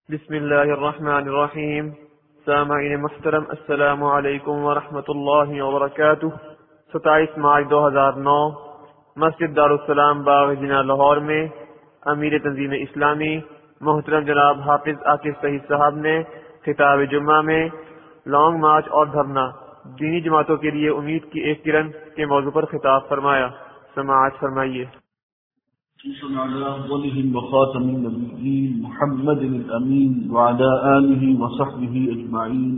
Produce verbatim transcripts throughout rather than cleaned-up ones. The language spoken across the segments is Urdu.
بسم اللہ الرحمن الرحیم۔ سامعین محترم، السلام علیکم ورحمۃ اللہ وبرکاتہ۔ ستائیس مارچ دو ہزار نو مسجد دارالسلام باغ جناح لاہور میں امیر تنظیم اسلامی محترم جناب حافظ عاکف صحیح صاحب نے خطاب جمعہ میں لانگ مارچ اور دھرنا دینی جماعتوں کے لیے امید کی ایک کرن کے موضوع پر خطاب فرمایا۔ سماعت فرمائیے۔ على أفضلهم وخاتم النبيين محمد الأمين وعلى آله وصحبه أجمعين.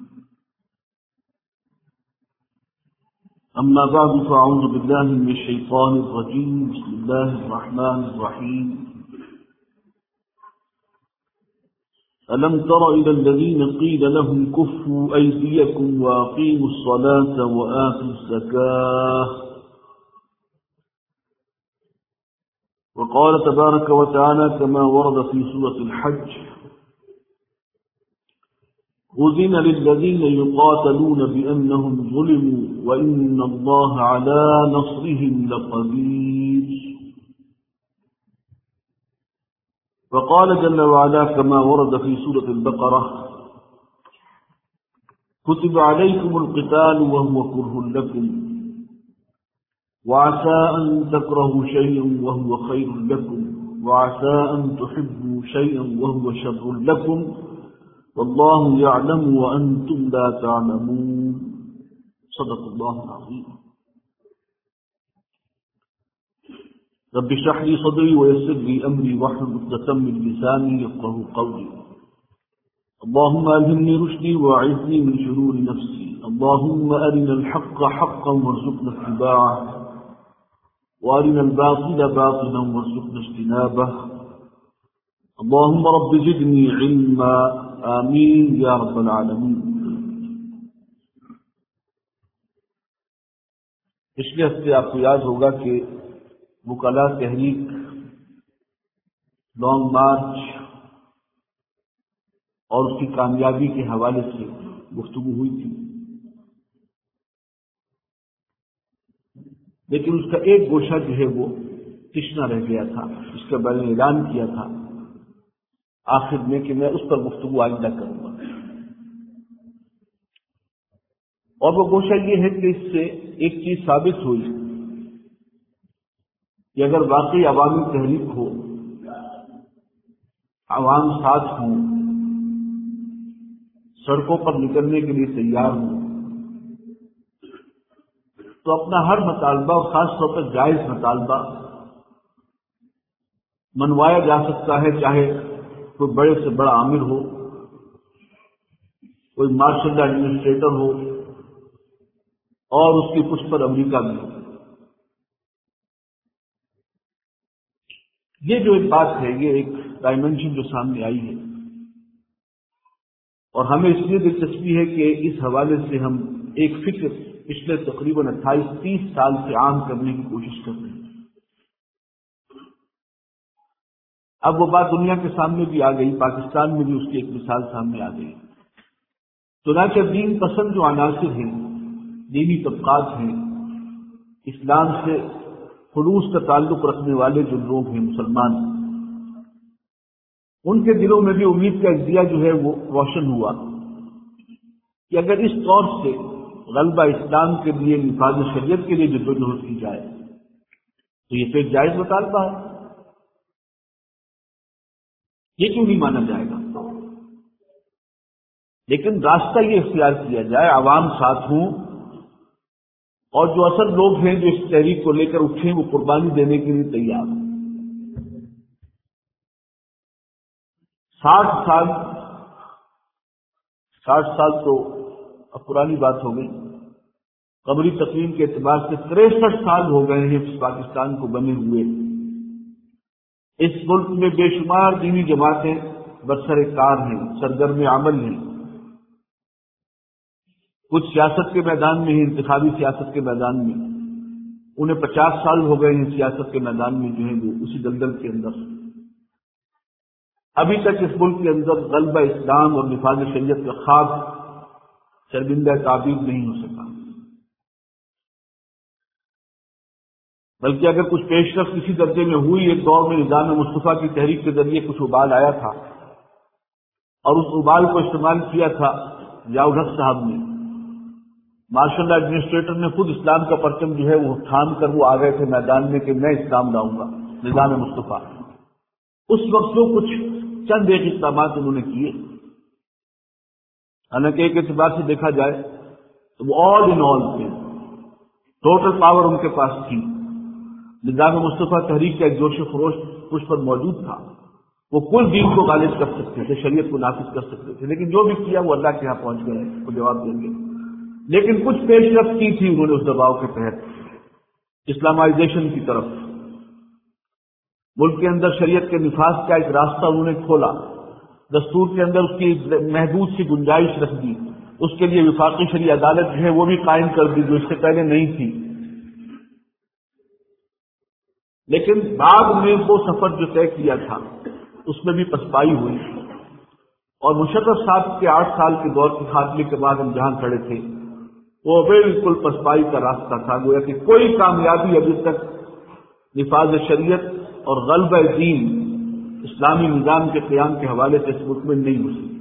أما بعد فأعوذ بالله من الشيطان الرجيم. بسم الله الرحمن الرحيم. ألم تر إلى الذين قيل لهم كفوا أيديكم وأقيموا الصلاة وآتوا الزكاة. وقال تبارك وتعالى كما ورد في سورة الحج: أذن للذين يقاتلون بأنهم ظلموا وإن الله على نصرهم لقدير. وقال جل وعلا كما ورد في سورة البقرة: كتب عليكم القتال وهو كره لكم وعسى أن تكرهوا شيئا وهو خير لكم وعسى أن تحبوا شيئا وهو شر لكم والله يعلم وأنتم لا تعلمون. صدق الله العظيم. رب اشرح لي صدري ويسر لي أمري واحلل عقدة من لساني يفقهوا قولي. اللهم ألهمني رشدي وأعذني من شرور نفسي. اللهم أرنا الحق حقا وارزقنا اتباعه وارنا الباطل باطلا وارزقنا اجتنابه. اللهم رب زدني علما. آمين يا رب العالمين. پچھلے ہفتے آپ کو یاد ہوگا کہ وکلاء تحریک لانگ مارچ اور اس کی کامیابی کے حوالے سے گفتگو ہوئی تھی، لیکن اس کا ایک گوشہ جو ہے وہ تشنا رہ گیا تھا، اس کا میں نے اعلان کیا تھا آخر میں کہ میں اس پر گفتگو آئندہ کروں گا، اور وہ گوشہ یہ ہے کہ اس سے ایک چیز ثابت ہوئی کہ اگر واقعی عوامی تحریک ہو، عوام ساتھ ہوں، سڑکوں پر نکلنے کے لیے تیار ہوں، تو اپنا ہر مطالبہ اور خاص طور پر جائز مطالبہ منوایا جا سکتا ہے، چاہے کوئی بڑے سے بڑا عامر ہو، کوئی مارشل ایڈمنسٹریٹر ہو، اور اس کی پشت پر امریکہ بھی ہو۔ یہ جو ایک بات ہے، یہ ایک ڈائمنشن جو سامنے آئی ہے، اور ہمیں اس لیے دلچسپی ہے کہ اس حوالے سے ہم ایک فکر پچھلے تقریباً اٹھائیس تیس سال سے عام کرنے کی کوشش کر رہے ہیں۔ اب وہ بات دنیا کے سامنے بھی آ گئی، پاکستان میں بھی اس کی ایک مثال سامنے آ گئی۔ چنانچہ دین پسند جو عناصر ہیں، دینی طبقات ہیں، اسلام سے خلوص کا تعلق رکھنے والے جو لوگ ہیں مسلمان، ان کے دلوں میں بھی امید کا ایک دیا جو ہے وہ روشن ہوا کہ اگر اس طور سے غلبہ اسلام کے لیے، نفاذ شریعت کے لیے جدوجہد کی جائے تو یہ تو ایک جائز مطالبہ ہے، یہ کیوں نہیں مانا جائے گا؟ لیکن راستہ یہ اختیار کیا جائے، عوام ساتھ ہوں، اور جو اصل لوگ ہیں جو اس تحریک کو لے کر اٹھیں وہ قربانی دینے کے لیے تیار ہوں۔ ساٹھ سال ساٹھ سال تو اب پرانی بات ہو گئی، قمری تقویم کے اعتبار سے تریسٹھ سال ہو گئے ہیں پاکستان کو بنے ہوئے۔ اس ملک میں بے شمار دینی جماعتیں برسر کار ہیں، سرگرم عمل ہیں، کچھ سیاست کے میدان میں ہیں، انتخابی سیاست کے میدان میں، انہیں پچاس سال ہو گئے ہیں سیاست کے میدان میں جو ہے وہ اسی دلدل کے اندر۔ ابھی تک اس ملک کے اندر غلبہ اسلام اور نفاذ شریعت کا خواب شرمندہ تعبیر نہیں ہو سکا، بلکہ اگر کچھ پیش رفت کسی درجے میں ہوئی، ایک دور میں نظام مصطفیٰ کی تحریک کے ذریعے کچھ ابال آیا تھا، اور اس ابال کو استعمال کیا تھا ضیاء الحق صاحب نے. ماشاء اللہ ایڈمنسٹریٹر نے خود اسلام کا پرچم جو ہے وہ تھام کر وہ آ گئے تھے میدان میں کہ میں اسلام لاؤں گا، نظام مصطفیٰ. اس وقت جو کچھ چند ایک اقدامات انہوں نے کیے، حالانکہ ایک اعتبار سے دیکھا جائے تو وہ آل ان آل تھے، ٹوٹل پاور ان کے پاس تھی. نظام مصطفیٰ تحریک کا ایک جوش و خروش اس پر موجود تھا، وہ کل دین کو غالب کر سکتے تھے، شریعت کو نافذ کر سکتے تھے، لیکن جو بھی کیا وہ اللہ کے ہاں پہنچ گئے، وہ جواب دیں گے. لیکن کچھ پیش رفت کی تھی انہوں نے اس دباؤ کے تحت اسلامائزیشن کی طرف. ملک کے اندر شریعت کے نفاذ کا ایک راستہ انہوں نے کھولا، دستور کے اندر اس کی محدود سی گنجائش رکھ دی، اس کے لیے وفاقی شرعی عدالت جو ہے وہ بھی قائم کر دی جو اس سے پہلے نہیں تھی. لیکن بعد میں وہ سفر جو طے کیا تھا اس میں بھی پسپائی ہوئی، اور مشرف صاحب کے آٹھ سال کے دور کے خاتمے کے بعد ہم جہاں کھڑے تھے وہ بالکل پسپائی کا راستہ تھا. گویا کہ کوئی کامیابی ابھی تک نفاذ شریعت اور غلبہ دین اسلامی نظام کے قیام کے حوالے سے اس ملک میں نہیں ہو سکی.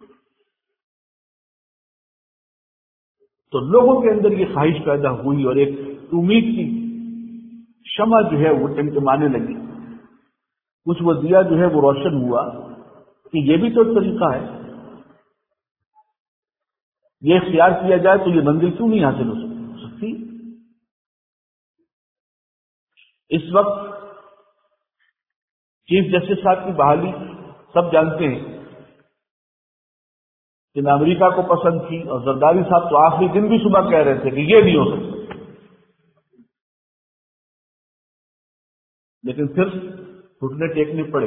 تو لوگوں کے اندر یہ خواہش پیدا ہوئی اور ایک امید کی شمع جو ہے وہ ٹمٹمانے لگی. کچھ وہ دیا جو ہے وہ روشن ہوا کہ یہ بھی تو ایک طریقہ ہے، یہ اختیار کیا جائے تو یہ منزل کیوں نہیں حاصل ہو سکتی. اس وقت چیف جسٹس صاحب کی بحالی سب جانتے ہیں کہ نہ امریکہ کو پسند تھی، اور زرداری صاحب تو آخری دن بھی صبح کہہ رہے تھے کہ یہ نہیں ہو سکتا، لیکن پھر گھٹنے ٹیکنے پڑے.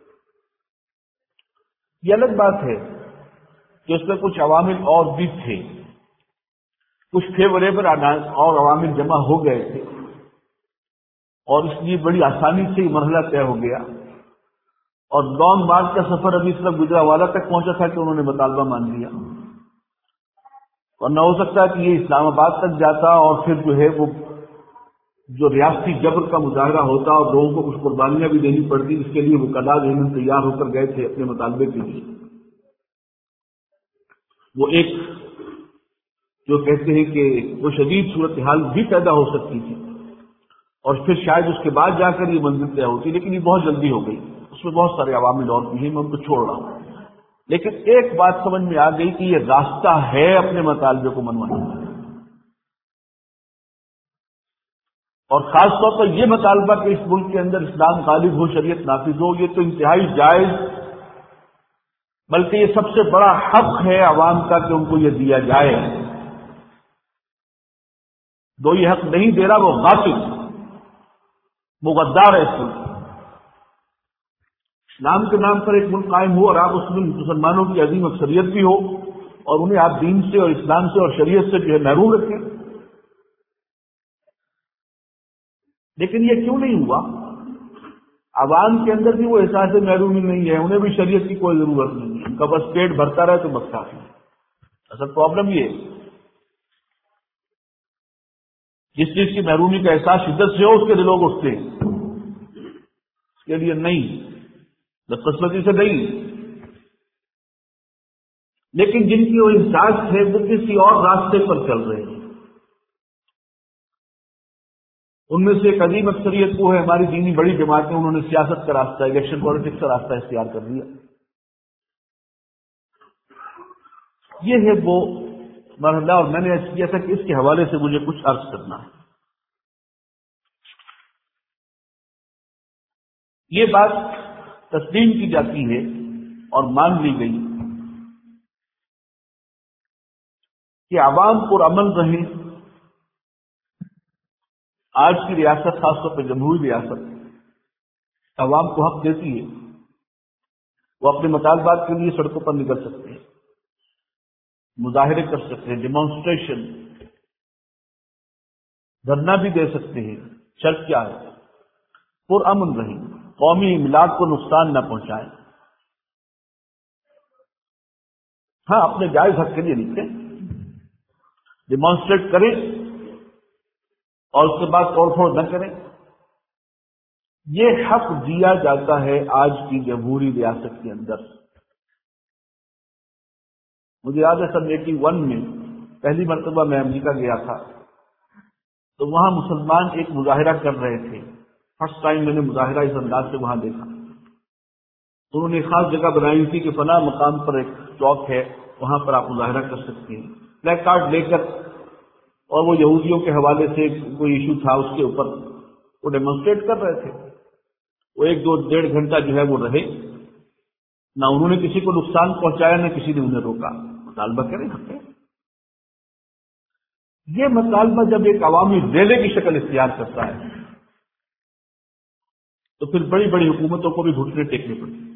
یہ الگ بات ہے کہ اس میں کچھ عوامل اور بھی تھے، کچھ فیوریبل اور عوامل جمع ہو گئے تھے، اور اس لیے بڑی آسانی سے یہ مرحلہ طے ہو گیا. اور لانگ مارچ کا سفر ابھی صرف گجرانوالہ تک پہنچا تھا کہ انہوں نے مطالبہ مان لیا، اور نہ ہو سکتا کہ یہ اسلام آباد تک جاتا اور پھر جو ہے وہ جو ریاستی جبر کا مظاہرہ ہوتا اور لوگوں کو کچھ قربانیاں بھی دینی پڑتی. اس کے لیے وہ کلا ذہن تیار ہو کر گئے تھے اپنے مطالبے کے لیے. وہ ایک جو کہتے ہیں کہ وہ شدید صورتحال بھی پیدا ہو سکتی تھی، اور پھر شاید اس کے بعد جا کر یہ منزل طے ہوتی، لیکن یہ بہت جلدی ہو گئی. اس میں بہت سارے عوامل اور بھی ہیں، میں ان کو چھوڑ رہا ہوں. لیکن ایک بات سمجھ میں آ گئی کہ یہ راستہ ہے اپنے مطالبے کو منوانے کا، اور خاص طور پر یہ مطالبہ کہ اس ملک کے اندر اسلام غالب ہو، شریعت نافذ ہو، یہ تو انتہائی جائز، بلکہ یہ سب سے بڑا حق ہے عوام کا کہ ان کو یہ دیا جائے. جو یہ حق نہیں دے رہا وہ غاصب، وہ غدار ہے. اس ملک اسلام کے نام پر ایک ملک قائم ہو اور آپ اس میں مسلمانوں کی عظیم اکثریت بھی ہو، اور انہیں آپ دین سے اور اسلام سے اور شریعت سے جو ہے محروم رکھیں. لیکن یہ کیوں نہیں ہوا؟ عوام کے اندر بھی وہ احساس محرومی نہیں ہے، انہیں بھی شریعت کی کوئی ضرورت نہیں ہے، ان کا بس پیٹ بھرتا رہے تو بس کافی ہے. اصل پرابلم یہ ہے جس چیز کی محرومی کا احساس شدت سے ہو اس کے لیے لوگ اٹھتے ہیں، اس کے لیے نہیں، بدقسمتی سے نہیں. لیکن جن کی وہ احساس ہے وہ کسی اور راستے پر چل رہے ہیں. ان میں سے ایک عظیم اکثریت وہ ہے ہماری دینی بڑی جماعتیں، انہوں نے سیاست کا راستہ، الیکشن پالیٹکس کا راستہ اختیار کر لیا. یہ ہے وہ مرحلہ، اور میں نے عرض کیا تھا کہ اس کے حوالے سے مجھے کچھ عرض کرنا ہے. یہ بات تسلیم کی جاتی ہے اور مان لی گئی کہ عوام پرامن رہیں. آج کی ریاست، خاص طور پہ جمہوری ریاست، عوام کو حق دیتی ہے، وہ اپنے مطالبات کے لیے سڑکوں پر نکل سکتے ہیں، مظاہرے کر سکتے ہیں، ڈیمانسٹریشن، دھرنا بھی دے سکتے ہیں. شرط کیا ہے؟ پرامن رہیں، قومی املاک کو نقصان نہ پہنچائیں. ہاں، اپنے جائز حق کے لیے نکلیں، ڈیمانسٹریٹ کریں، اور اس کے بعد توڑ پھوڑ نہ کریں. یہ حق دیا جاتا ہے آج کی جمہوری ریاست کے اندر. مجھے یاد ہے سن ایٹی ون میں پہلی مرتبہ میں امریکہ گیا تھا، تو وہاں مسلمان ایک مظاہرہ کر رہے تھے. فرسٹ ٹائم میں نے مظاہرہ اس انداز سے وہاں دیکھا. انہوں نے ایک خاص جگہ بنائی تھی کہ فلاں مقام پر ایک چوک ہے، وہاں پر آپ مظاہرہ کر سکتے ہیں. بلیک کارڈ لے کر، اور وہ یہودیوں کے حوالے سے کوئی ایشو تھا، اس کے اوپر وہ ڈیمونسٹریٹ کر رہے تھے. وہ ایک دو ڈیڑھ گھنٹہ جو ہے وہ رہے، نہ انہوں نے کسی کو نقصان پہنچایا، نہ کسی نے انہیں روکا. مطالبہ کریں حق ہے. یہ مطالبہ جب ایک عوامی ریلے کی شکل اختیار کرتا ہے تو پھر بڑی بڑی حکومتوں کو بھی گھٹنے ٹیکنے پڑتے ہیں.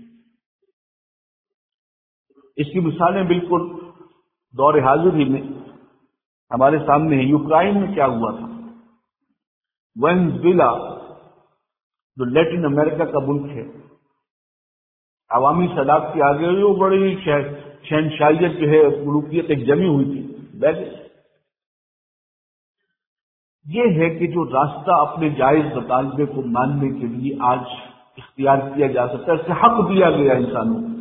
اس کی مثالیں بالکل دور حاضر ہی میں ہمارے سامنے ہے. یوکرائن میں کیا ہوا تھا؟ وینزویلا جو لیٹن امریکہ کا ملک ہے، عوامی سادات کے آگے وہ بڑی شہنشاہیت جو ہے، ملوکیت ایک جمی ہوئی تھی. بیٹھے یہ ہے کہ جو راستہ اپنے جائز مطالبے کو ماننے کے لیے آج اختیار کیا جا سکتا ہے، اس سے حق دیا گیا انسانوں کو.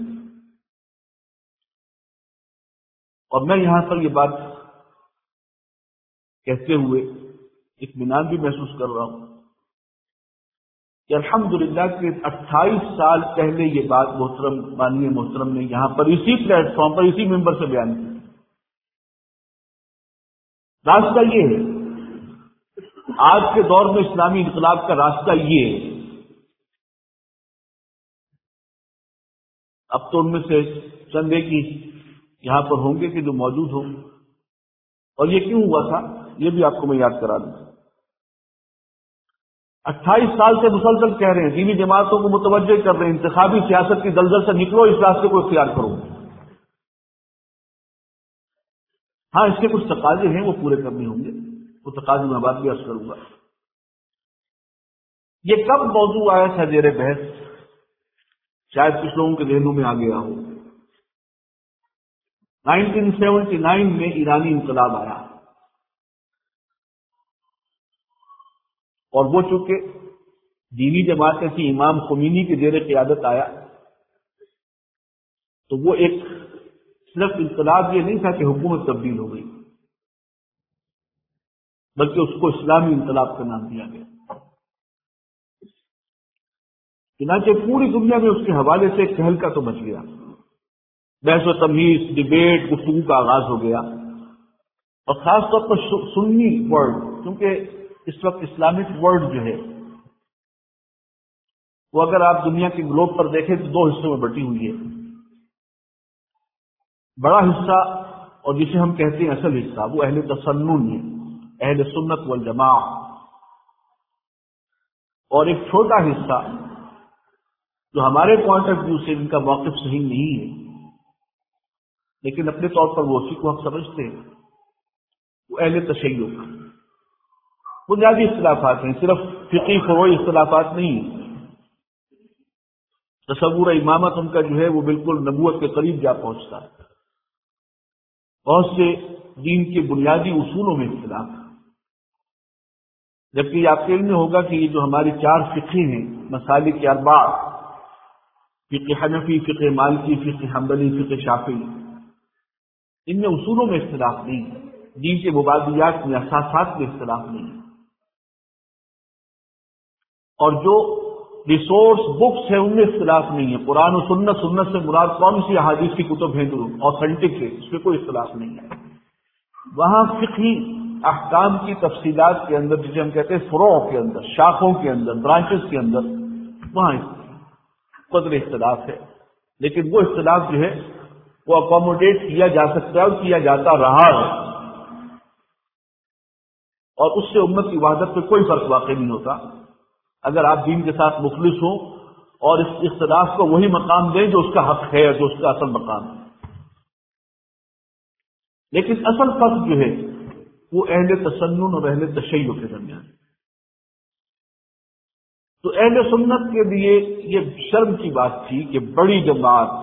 اور میں یہاں پر یہ بات کہتے ہوئے اطمینان بھی محسوس کر رہا ہوں کہ الحمدللہ کہ اٹھائیس سال پہلے یہ بات محترم بانی محترم نے یہاں پر اسی پلیٹ فارم پر اسی ممبر سے بیان کی. راستہ یہ ہے، آج کے دور میں اسلامی انقلاب کا راستہ یہ ہے. اب تو ان میں سے چند ایک ہی یہاں پر ہوں گے کہ جو موجود ہوں. اور یہ کیوں ہوا تھا یہ بھی آپ کو میں یاد کرا دوں. اٹھائیس سال سے مسلسل کہہ رہے ہیں، دینی جماعتوں کو متوجہ کر رہے ہیں، انتخابی سیاست کی دلدل سے نکلو، اس راستے کو اختیار کرو. ہاں اس کے کچھ تقاضے ہیں، وہ پورے کرنے ہوں گے. وہ تقاضے میں بات بھی عرض کروں گا. یہ کب موضوع آیا تھا زیر بحث؟ شاید کچھ لوگوں کے ذہنوں میں آ گیا ہو. نائنٹین سیونٹی نائن میں ایرانی انقلاب آیا، اور وہ چونکہ دینی جماعتیں تھی، امام خمینی کے زیر قیادت آیا، تو وہ ایک صرف انقلاب یہ نہیں تھا کہ حکومت تبدیل ہو گئی، بلکہ اس کو اسلامی انقلاب کا نام دیا گیا. چنانچہ پوری دنیا میں اس کے حوالے سے ایک تہلکہ تو مچ گیا. بحث و تمیز، ڈبیٹ، گفتگو کا آغاز ہو گیا. اور خاص طور پر سنی ورلڈ، کیونکہ اس وقت اسلامک ورلڈ جو ہے وہ اگر آپ دنیا کے گلوب پر دیکھیں تو دو حصوں میں بٹی ہوئی ہے. بڑا حصہ، اور جسے ہم کہتے ہیں اصل حصہ، وہ اہل تسنن ہے، اہل سنت والجماع. اور ایک چھوٹا حصہ جو ہمارے پوائنٹ آف ویو سے ان کا موقف صحیح نہیں ہے، لیکن اپنے طور پر وہ اسی کو ہم سمجھتے ہیں، وہ اہل تشیع. بنیادی اختلافات ہیں، صرف فقہی فروعی اختلافات نہیں ہیں. تصور امامت ان کا جو ہے وہ بالکل نبوت کے قریب جا پہنچتا ہے. بہت سے دین کے بنیادی اصولوں میں اختلاف ہے. جبکہ یہ آپ کے علم میں ہوگا کہ یہ جو ہماری چار فقہ ہیں، مسالک اربع، فقہ حنفی، فقہ مالکی، فقہ حنبلی، فقہ شافعی، ان میں اصولوں میں اختلاف نہیں ہے. دین کے مبادیات میں، اساسات میں اختلاف نہیں ہے. اور جو ریسورس بکس ہیں ان میں اختلاف نہیں ہے. قرآن و سنت، سنت سے مراد کون سی احادیث کی کتب ہیں جو آتھینٹک ہے، اس میں کوئی اختلاف نہیں ہے. وہاں فقہی احکام کی تفصیلات کے اندر، جسے ہم کہتے ہیں فروع کے اندر، شاخوں کے اندر، برانچز کے اندر، وہاں قدر اختلاف ہے. لیکن وہ اختلاف جو ہے وہ اکوموڈیٹ کیا جا سکتا ہے اور کیا جاتا رہا ہے، اور اس سے امت کی وحدت پہ کوئی فرق واقع نہیں ہوتا اگر آپ دین کے ساتھ مخلص ہوں اور اس اختلاف کو وہی مقام دیں جو اس کا حق ہے، جو اس کا اصل مقام ہے. لیکن اصل فرق جو ہے وہ اہل تسنن اور اہل تشیع کے درمیان. تو اہل سنت کے لیے یہ شرم کی بات تھی کہ بڑی جماعت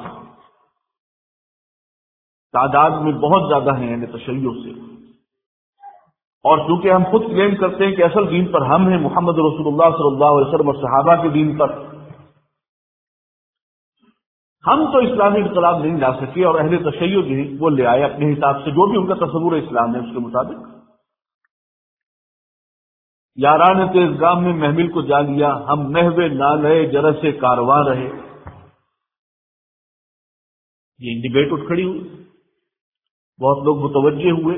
تعداد میں بہت زیادہ ہیں اہل تشیع سے، اور چونکہ ہم خود کلیم کرتے ہیں کہ اصل دین پر ہم ہیں، محمد رسول اللہ صلی اللہ علیہ وسلم اور صحابہ کے دین پر، ہم تو اسلامی انقلاب نہیں لا سکے اور اہل تشیع جو ہیں وہ لے آئے اپنے حساب سے، جو بھی ان کا تصور اسلام ہے اس کے مطابق۔ یاران تیز گام میں محمل کو جا لیا، ہم محو نالے جرس کارواں رہے، یہ ڈبیٹ اٹھ کھڑی ہوئی، بہت لوگ متوجہ ہوئے،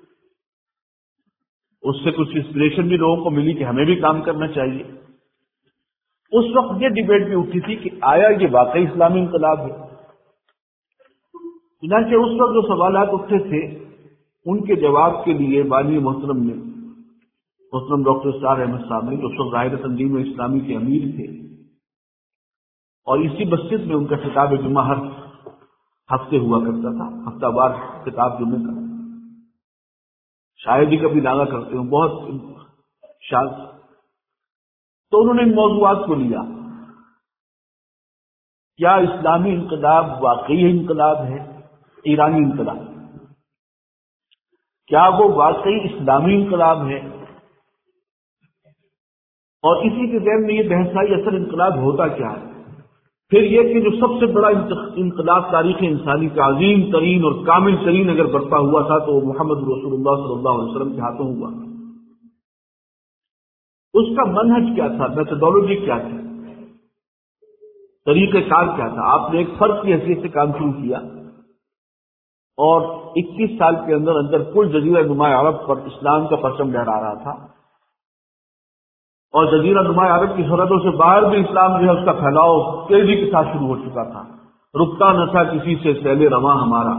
اس سے کچھ انسپریشن بھی لوگوں کو ملی کہ ہمیں بھی کام کرنا چاہیے۔ اس وقت یہ ڈبیٹ بھی اٹھی تھی کہ آیا یہ واقعی اسلامی انقلاب ہے؟ چنانچہ اس وقت جو سوالات اٹھے تھے ان کے جواب کے لیے بانی محترم نے محترم ڈاکٹر اسرار احمد صاحب نے، جو اس وقت ظاہر تنظیم اسلامی کے امیر تھے، اور اسی مسجد میں ان کا خطاب جمعہ ہر ہفتے ہوا کرتا تھا، ہفتہ وار خطاب جمعے کا، شاید ہی کبھی ناغا کرتے ہوں، بہت شاذ۔ تو انہوں نے ان موضوعات کو لیا، کیا اسلامی انقلاب واقعی انقلاب ہے؟ ایرانی انقلاب کیا وہ واقعی اسلامی انقلاب ہے؟ اور اسی کے ذہن میں یہ بحث آئی اصل انقلاب ہوتا کیا ہے؟ پھر یہ کہ جو سب سے بڑا انقلاب تاریخ انسانی کا عظیم ترین اور کامل ترین اگر برپا ہوا تھا تو وہ محمد رسول اللہ صلی اللہ علیہ وسلم کے ہاتھوں ہوا، اس کا منہج کیا تھا، میتھڈولوجی کیا تھی، طریقہ کار کیا تھا؟ آپ نے ایک فرد کی حیثیت سے کام شروع کیا اور اکیس سال کے اندر اندر کل جزیرہ نما عرب پر اسلام کا پرچم لہرا رہا تھا، اور جزیرہ نما عرب کی سرحدوں سے باہر بھی اسلام جو ہے اس کا پھیلاؤ تیزی کے ساتھ شروع ہو چکا تھا، رکتا نہ تھا کسی سے سیل رواں ہمارا۔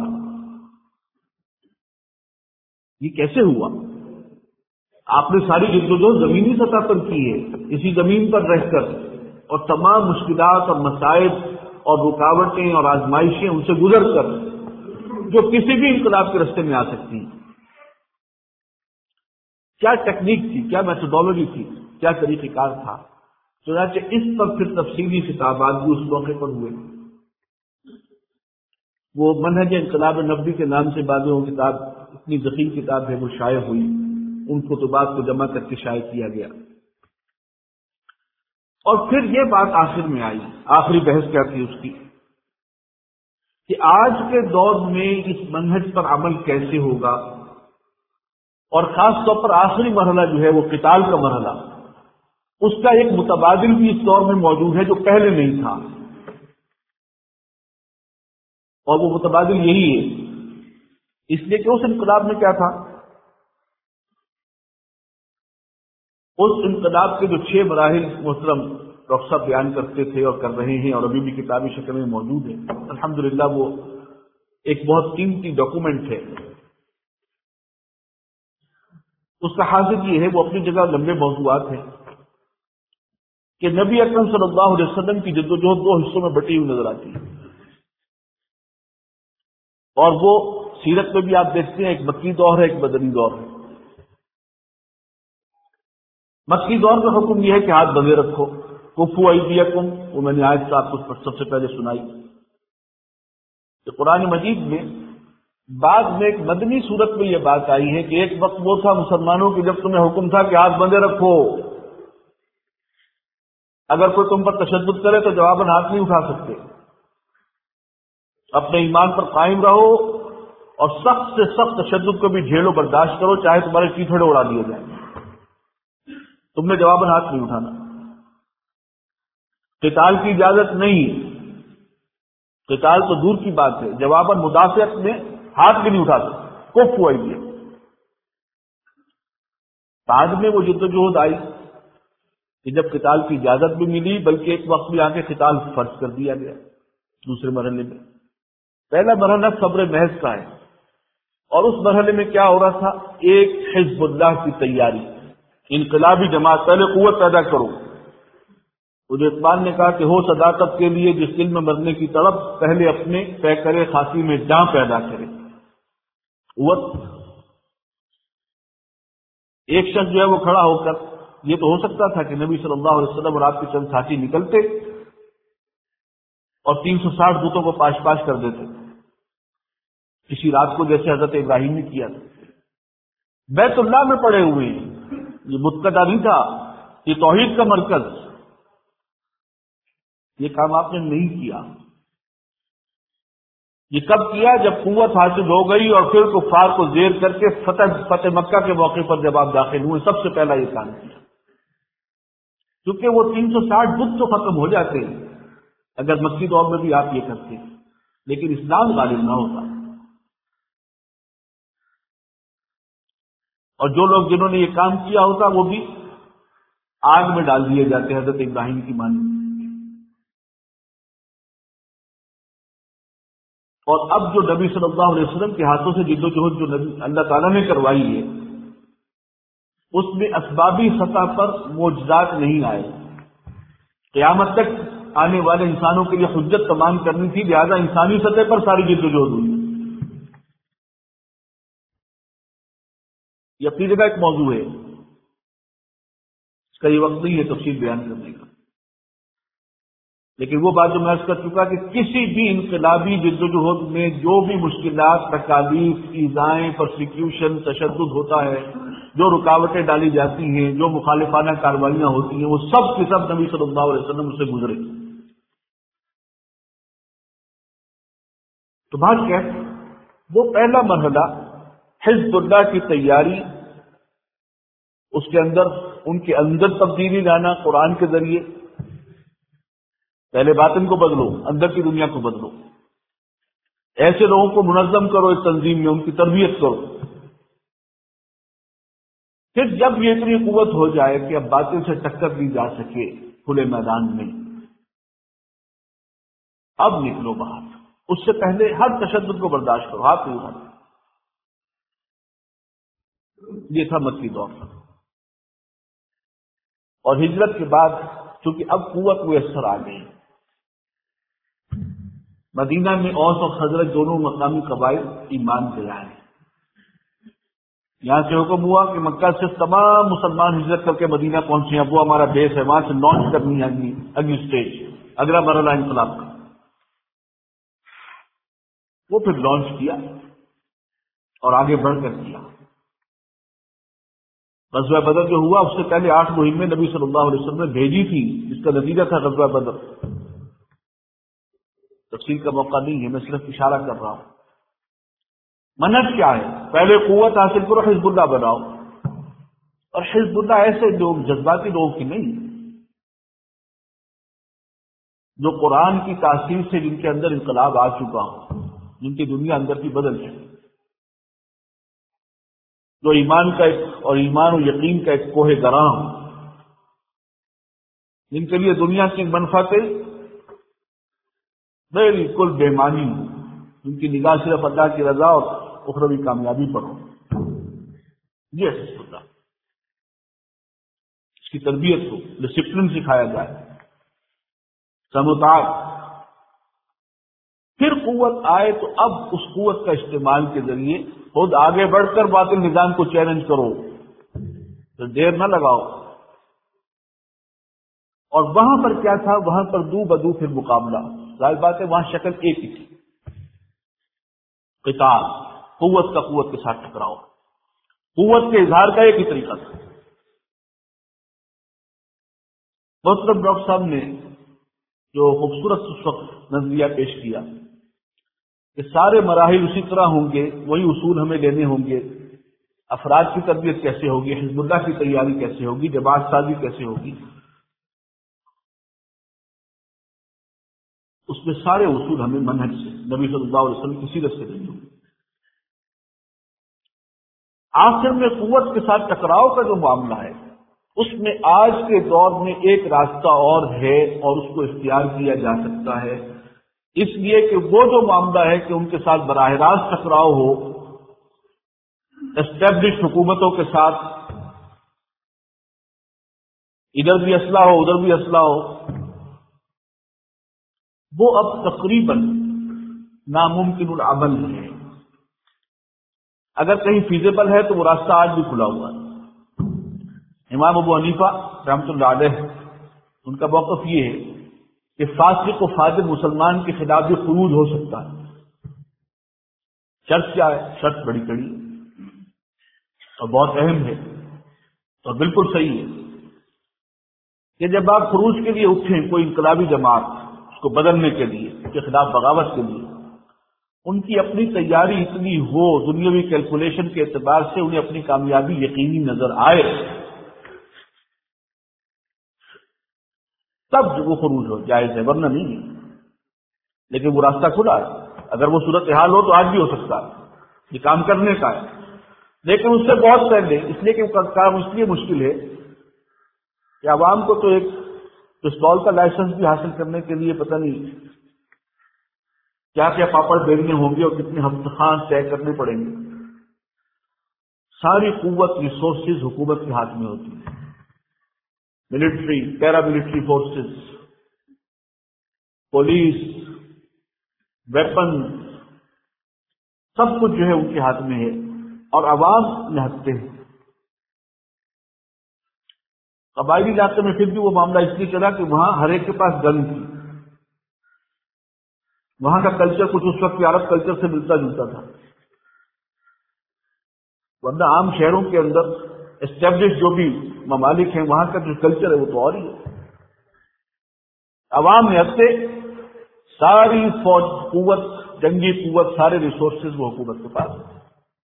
یہ کیسے ہوا؟ آپ نے ساری جدوجہد زمینی سطح پر کی ہے، اسی زمین پر رہ کر، اور تمام مشکلات اور مسائل اور رکاوٹیں اور آزمائشیں ان سے گزر کر جو کسی بھی انقلاب کے راستے میں آ سکتی ہیں۔ کیا ٹیکنیک تھی، کیا میتھڈولوجی تھی، کیا طریقہ کار تھا؟ چنانچہ اس پر پھر تفصیلی خطابات بھی اس موقع پر ہوئے۔ وہ منہج انقلاب نبوی کے نام سے بعد وہ کتاب، اتنی ضخیم کتاب ہے، وہ شائع ہوئی، ان خطبات کو جمع کر کے شائع کیا گیا۔ اور پھر یہ بات آخر میں آئی، آخری بحث کیا تھی اس کی، کہ آج کے دور میں اس منہج پر عمل کیسے ہوگا، اور خاص طور پر آخری مرحلہ جو ہے وہ قتال کا مرحلہ، اس کا ایک متبادل بھی اس دور میں موجود ہے جو پہلے نہیں تھا، اور وہ متبادل یہی ہے، اس لیے کہ اس انقلاب میں کیا تھا، اس انقلاب کے جو چھ مراحل محترم ڈاکٹر صاحب بیان کرتے تھے اور کر رہے ہیں اور ابھی بھی کتابی شکل میں موجود ہے، الحمدللہ وہ ایک بہت قیمتی ڈاکومنٹ ہے۔ اس کا حاصل یہ ہے، وہ اپنی جگہ لمبے موضوعات ہیں، کہ نبی اکرم صلی اللہ علیہ وسلم کی جدوجہد دو حصوں میں بٹی ہوئی نظر آتی ہے، اور وہ سیرت میں بھی آپ دیکھتے ہیں، ایک مکی دور ہے، ایک مدنی دور ہے۔ مکی دور کا حکم یہ ہے کہ ہاتھ بندھے رکھو، کفو ایدیکم، وہ میں نے آیت سے آپ کو سب سے پہلے سنائی، کہ قرآن مجید میں بعد میں ایک مدنی صورت میں یہ بات آئی ہے کہ ایک وقت وہ تھا مسلمانوں کی جب تمہیں حکم تھا کہ ہاتھ بندھے رکھو، اگر کوئی تم پر تشدد کرے تو جواباً ہاتھ نہیں اٹھا سکتے، اپنے ایمان پر قائم رہو اور سخت سے سخت تشدد کو بھی جھیلو، برداشت کرو، چاہے تمہارے چیتھڑے اڑا دیے جائیں، تم نے جواباً ہاتھ نہیں اٹھانا۔ قتال کی اجازت نہیں، قتال تو دور کی بات ہے، جواباً مدافعت میں ہاتھ بھی نہیں اٹھا سکتے، کف ہوا ہی ہے۔ بعد میں وہ جدوجہد آئی کہ جب قتال کی اجازت بھی ملی، بلکہ ایک وقت بھی آ کے قتال فرض کر دیا گیا دوسرے مرحلے میں۔ پہلا مرحلہ صبر محض کا ہے، اور اس مرحلے میں کیا ہو رہا تھا، ایک حزب اللہ کی تیاری، انقلابی جماعت، پہلے قوت پیدا کرو۔ مجھے اقبال نے کہا کہ ہو صداقت کے لیے جس دل میں مرنے کی طلب، پہلے اپنے طے کرے خاصی میں جاں پیدا کرے۔ قوت، ایک شخص جو ہے وہ کھڑا ہو کر، یہ تو ہو سکتا تھا کہ نبی صلی اللہ علیہ وسلم اور آپ کے چند ساتھی نکلتے اور تین سو ساٹھ بتوں کو پاش پاش کر دیتے کسی رات کو، جیسے حضرت ابراہیم نے کیا تھا۔ بیت اللہ میں پڑے ہوئے ہیں، یہ متقدہ نہیں تھا، یہ توحید کا مرکز، یہ کام آپ نے نہیں کیا۔ یہ کب کیا؟ جب قوت حاصل ہو گئی اور پھر کفار کو زیر کر کے فتح فتح مکہ کے موقع پر جب آپ داخل ہوئے، سب سے پہلا یہ کام کیا، کیونکہ وہ تین سو ساٹھ بت تو ختم ہو جاتے ہیں اگر مکی دور میں بھی آپ یہ کرتے، لیکن اسلام غالب نہ ہوتا، اور جو لوگ جنہوں نے یہ کام کیا ہوتا وہ بھی آگ میں ڈال دیے جاتے حضرت ابراہیم کی مانند۔ اور اب جو نبی صلی اللہ علیہ وسلم کے ہاتھوں سے جد و جہد جو نبی اللہ تعالیٰ نے کروائی ہے، اس میں اسبابی سطح پر معجزات نہیں آئے، قیامت تک آنے والے انسانوں کے لیے حجت تمام کرنی تھی، لہذا انسانی سطح پر ساری جد و جہد ہوئی۔ یہ اپنی جگہ ایک موضوع ہے، اس کا یہ وقت نہیں ہے تفصیل بیان کرنے کا، لیکن وہ بات جو میں عرض کر چکا کہ کسی بھی انقلابی جد و جہد میں جو بھی مشکلات، تکالیف، ایذائیں، پرسیکیوشن، تشدد ہوتا ہے، جو رکاوٹیں ڈالی جاتی ہیں، جو مخالفانہ کارروائیاں ہوتی ہیں، وہ سب کے سب نبی صلی اللہ علیہ وسلم سے گزرے۔ تو بات کیا ہے؟ وہ پہلا مرحلہ حزب اللہ کی تیاری، اس کے اندر ان کے اندر تبدیلی لانا قرآن کے ذریعے، پہلے باطن کو بدلو، اندر کی دنیا کو بدلو، ایسے لوگوں کو منظم کرو اس تنظیم میں، ان کی تربیت کرو۔ پھر جب یہ اتنی قوت ہو جائے کہ اب باطل سے ٹکر دی جا سکے کھلے میدان میں، اب نکلو باہر، اس سے پہلے ہر تشدد کو برداشت کرو، ہاتھ نہیں اٹھانا۔ یہ تھا مکی دور، اور ہجرت کے بعد چونکہ اب قوت میسر آ گئی، مدینہ میں اوس اور خزرج دونوں مقامی قبائل ایمان لے آئے۔ یہاں سے حکم ہوا کہ مکہ سے تمام مسلمان ہجرت کر کے مدینہ پہنچے، اب وہ ہمارا بیس ہے، وہاں سے لانچ کرنی ہے اگلی اگلی اسٹیج، اگلا مرحلہ انقلاب کا۔ وہ پھر لانچ کیا اور آگے بڑھ کر کیا۔ غزوہ بدر جو ہوا اس سے پہلے آٹھ مہمیں نبی صلی اللہ علیہ وسلم نے بھیجی تھی، جس کا نتیجہ تھا غزوہ بدر۔ تفصیل کا موقع نہیں ہے، میں صرف اشارہ کر رہا ہوں۔ منہج کیا ہے؟ پہلے قوت حاصل کرو، حزب اللہ بناؤ، اور حزب اللہ ایسے لوگ، جذباتی لوگوں کی نہیں، جو قرآن کی تاثیر سے جن کے اندر انقلاب آ چکا ہو، جن کی دنیا اندر کی بدل جائے، جو ایمان کا ایک اور ایمان و یقین کا ایک کوہ گراں ہو، جن کے لیے دنیا کی منفعتیں بالکل بے معنی ہو، جن کی نگاہ صرف اللہ کی رضا اور اخروی کامیابی پر ہو۔ یہ حزب اللہ، اس کی تربیت ہو، ڈسپلن سکھایا جائے، سموتاعت۔ پھر قوت آئے تو اب اس قوت کا استعمال کے ذریعے خود آگے بڑھ کر باطل نظام کو چیلنج کرو، تو دیر نہ لگاؤ۔ اور وہاں پر کیا تھا؟ وہاں پر دو بدو پھر مقابلہ، ظاہر بات ہے وہاں شکل ایک ہی تھی، قتال، قوت کا قوت کے ساتھ ٹکراؤ، قوت کے اظہار کا ایک ہی طریقہ تھا۔ محترم ڈاکٹر صاحب نے جو خوبصورت اس وقت نظریہ پیش کیا کہ سارے مراحل اسی طرح ہوں گے، وہی اصول ہمیں لینے ہوں گے، افراد کی تربیت کیسے ہوگی، حزب اللہ کی تیاری کیسے ہوگی، جماعت سازی کیسے ہوگی، اس میں سارے اصول ہمیں منہج سے، نبی صلی اللہ علیہ وسلم کی سیرت سے لینے ہوں گے۔ آخر میں قوت کے ساتھ ٹکراؤ کا جو معاملہ ہے، اس میں آج کے دور میں ایک راستہ اور ہے اور اس کو اختیار کیا جا سکتا ہے، اس لیے کہ وہ جو معاملہ ہے کہ ان کے ساتھ براہ راست ٹکراؤ ہو، اسٹیبلش حکومتوں کے ساتھ، ادھر بھی اسلحہ ہو ادھر بھی اسلحہ ہو، وہ اب تقریباً ناممکن العمل ہے۔ اگر کہیں فیزیبل ہے تو وہ راستہ آج بھی کھلا ہوا ہے۔ امام ابو حنیفہ رحمۃ اللہ علیہ، ان کا موقف یہ ہے کہ فاسق و فاجر مسلمان کے خلاف بھی خروج ہو سکتا ہے۔ شرط کیا ہے؟ شرط بڑی کڑی اور بہت اہم ہے اور بالکل صحیح ہے کہ جب آپ خروج کے لیے اٹھیں، کوئی انقلابی جماعت اس کو بدلنے کے لیے، اس کے خلاف بغاوت کے لیے، ان کی اپنی تیاری اتنی ہو، دنیاوی کیلکولیشن کے اعتبار سے انہیں اپنی کامیابی یقینی نظر آئے، تب وہ خروج ہو جائز ہے، ورنہ نہیں ہے۔ لیکن وہ راستہ کھلا ہے، اگر وہ صورتحال ہو تو آج بھی ہو سکتا ہے، یہ کام کرنے کا ہے۔ لیکن اس سے بہت پہلے، اس لیے کہ کام اس لیے مشکل ہے کہ عوام کو تو ایک پستول کا لائسنس بھی حاصل کرنے کے لیے پتہ نہیں کیا کیا پاپڑ بیلنے ہوں گے اور کتنے ہفتخان طے کرنے پڑیں گے۔ ساری قوت، ریسورسز حکومت کے ہاتھ میں ہوتی ہے، military, para military forces, police, weapon, سب کچھ جو ہے ان کے ہاتھ میں ہے، اور عوام نہتے ہیں۔ قبائلی علاقے میں پھر بھی وہ معاملہ اس لیے چلا کہ وہاں ہر ایک کے پاس گن تھی، وہاں کا کلچر کچھ اس وقت کے عرب کلچر سے ملتا جلتا تھا، ورنہ عام شہروں کے اندر اسٹیبلش جو بھی ممالک ہیں وہاں کا جو کلچر ہے وہ تو اور ہی ہے۔ عوام نہتے، ساری فوج، قوت، جنگی قوت، سارے ریسورسز وہ حکومت کے پاس ہیں۔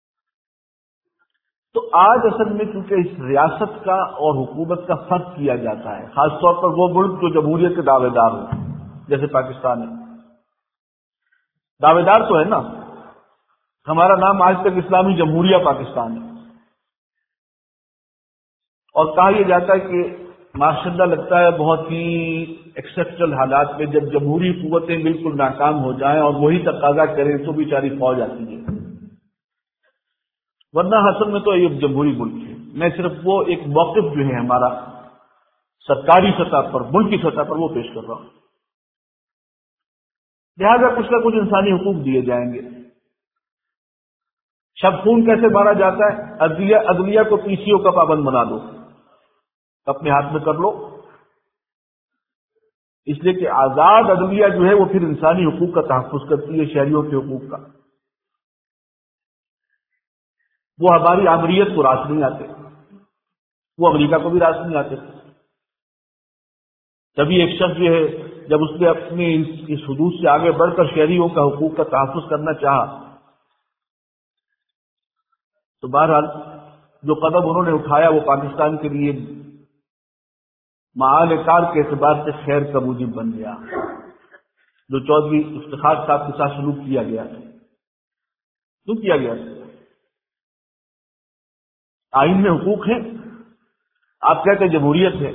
تو آج اصل میں چونکہ اس ریاست کا اور حکومت کا فرق کیا جاتا ہے، خاص طور پر وہ ملک جو جمہوریت کے دعوے دار ہوں، جیسے پاکستان ہے، دعوے دار تو ہے نا، ہمارا نام آج تک اسلامی جمہوریہ پاکستان ہے، اور کہا یہ جاتا ہے کہ ماشاءاللہ لگتا ہے بہت ہی ایکسیپشنل حالات میں جب جمہوری قوتیں بالکل ناکام ہو جائیں اور وہی تقاضا کریں تو بیچاری فوج آتی ہے، ورنہ اصل میں تو یہ جمہوری ملک ہے۔ میں صرف وہ ایک موقف جو ہے ہمارا سرکاری سطح پر، ملکی سطح پر، وہ پیش کر رہا ہوں۔ لہٰذا کچھ نہ کچھ انسانی حقوق دیے جائیں گے۔ شب خون کیسے مارا جاتا ہے؟ عدلیہ عدلیہ کو پی سی او کا پابند بنا دو، اپنے ہاتھ میں کر لو، اس لیے کہ آزاد عدلیہ جو ہے وہ پھر انسانی حقوق کا تحفظ کرتی ہے، شہریوں کے حقوق کا۔ وہ ہماری آمریت کو راس نہیں آتے، وہ امریکہ کو بھی راس نہیں آتے۔ تبھی ایک شخص جو ہے جب اس نے اپنے اس حدود سے آگے بڑھ کر شہریوں کا حقوق کا تحفظ کرنا چاہا تو بہرحال جو قدم انہوں نے اٹھایا وہ پاکستان کے لیے معال کار کے اعتبار سے خیر کا موجب بن گیا۔ جو چودھری افتخار صاحب کے ساتھ سلوک کیا گیا کیوں کیا گیا؟ آئین میں حقوق ہیں، آپ کہتے ہیں جمہوریت ہے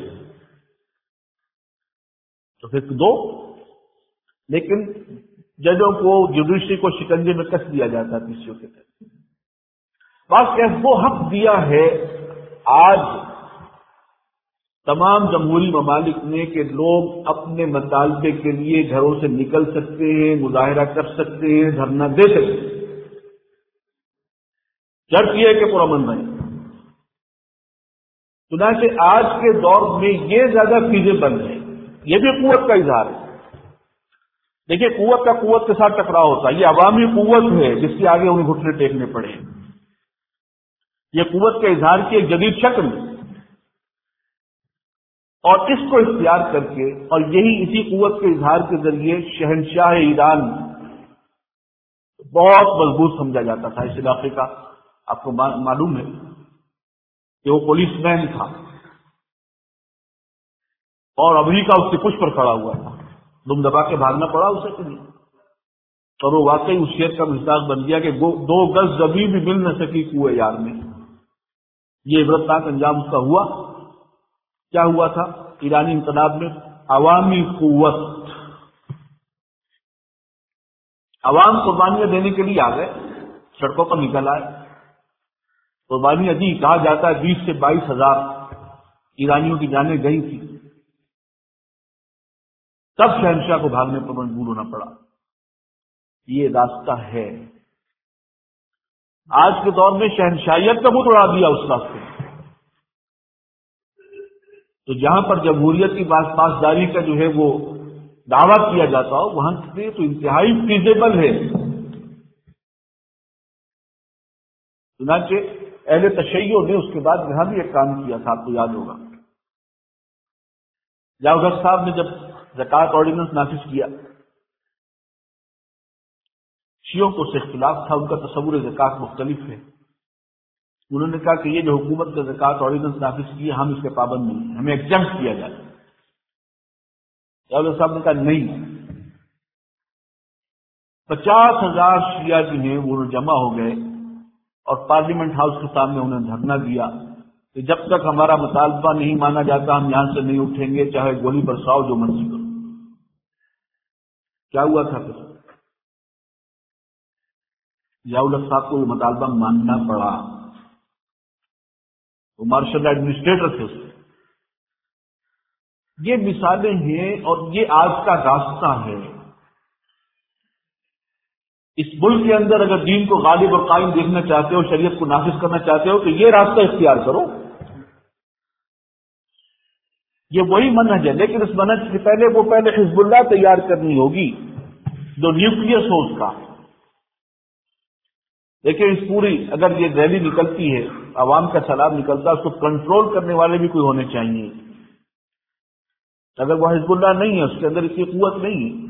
تو پھر دو، لیکن ججوں کو، جوڈیشری کو شکنجے میں کس دیا جاتا ہے پیسیوں کے تحت۔ بات کہ وہ حق دیا ہے آج تمام جمہوری ممالک نے کہ لوگ اپنے مطالبے کے لیے گھروں سے نکل سکتے ہیں، مظاہرہ کر سکتے ہیں، دھرنا دے سکتے ہیں، شرط یہ ہے کہ پرامن رہیں۔ چنانچہ آج کے دور میں یہ زیادہ فیزیبل ہے، یہ بھی قوت کا اظہار ہے۔ دیکھیے قوت کا قوت کے ساتھ ٹکراؤ ہوتا ہے، یہ عوامی قوت ہے جس کے آگے انہیں گھٹنے ٹیکنے پڑے، یہ قوت کے اظہار کی ایک جدید شکل ہے، اور اس کو اختیار کر کے، اور یہی اسی قوت کے اظہار کے ذریعے شہنشاہ ایران بہت مضبوط سمجھا جاتا تھا اس علاقے کا۔ آپ کو معلوم ہے کہ وہ پولیس مین تھا اور امریکہ اس کے پشت پر کھڑا ہوا تھا، دم دبا کے بھاگنا پڑا اسے کہ نہیں، اور وہ واقعی اس شعر کا مزاج بن گیا کہ دو گز زمین بھی مل نہ سکی کوئے یار میں۔ یہ عبرتناک انجام اس کا ہوا۔ کیا ہوا تھا ایرانی انقلاب میں؟ عوامی قوت، عوام قربانیاں دینے کے لیے آ گئے، سڑکوں پر نکل آئے، قربانیاں دی، کہا جاتا ہے بیس سے بائیس ہزار ایرانیوں کی جانیں گئی تھی، تب شہنشاہ کو بھاگنے پر مجبور ہونا پڑا۔ یہ راستہ ہے۔ آج کے دور میں شہنشاہیت کا منہ اڑا دیا اس راستے، تو جہاں پر جمہوریت کی پاسداری کا جو ہے وہ دعویٰ کیا جاتا ہو وہاں سے تو انتہائی فیزیبل ہے۔ چنانچہ اہل تشیع نے اس کے بعد یہاں بھی ایک کام کیا تھا، آپ کو یاد ہوگا، جاؤ صاحب نے جب زکوٰۃ آرڈیننس نافذ کیا، شیعوں کو اس سے اختلاف تھا، ان کا تصور زکوٰۃ مختلف ہے۔ انہوں نے کہا کہ یہ جو حکومت کا زکوٰۃ آرڈیننس نافذ کی ہے ہم اس کے پابند نہیں ہیں، ہمیں ایگزمپٹ کیا جائے۔ علیہ صاحب نے کہا نہیں، پچاس ہزار شیعہ جو ہیں وہ جمع ہو گئے اور پارلیمنٹ ہاؤس کے سامنے انہوں نے دھرنا دیا کہ جب تک ہمارا مطالبہ نہیں مانا جاتا ہم یہاں سے نہیں اٹھیں گے، چاہے گولی برساؤ، جو مرضی کرو۔ کیا ہوا تھا پھر؟ ضیاء الحق صاحب کو یہ مطالبہ ماننا پڑا، وہ مارشل ایڈمنسٹریٹر تھے اس میں۔ یہ مثالیں ہیں اور یہ آج کا راستہ ہے۔ اس ملک کے اندر اگر دین کو غالب اور قائم دیکھنا چاہتے ہو، شریعت کو نافذ کرنا چاہتے ہو، تو یہ راستہ اختیار کرو۔ یہ وہی منہج ہے، لیکن اس منہج سے پہلے وہ پہلے حزب اللہ تیار کرنی ہوگی جو نیوکلیس ہو اس کا۔ لیکن اس پوری اگر یہ ریلی نکلتی ہے، عوام کا سلام نکلتا ہے، اس کو کنٹرول کرنے والے بھی کوئی ہونے چاہیے۔ اگر وہ حزب اللہ نہیں ہے، اس کے اندر اتنی قوت نہیں ہے،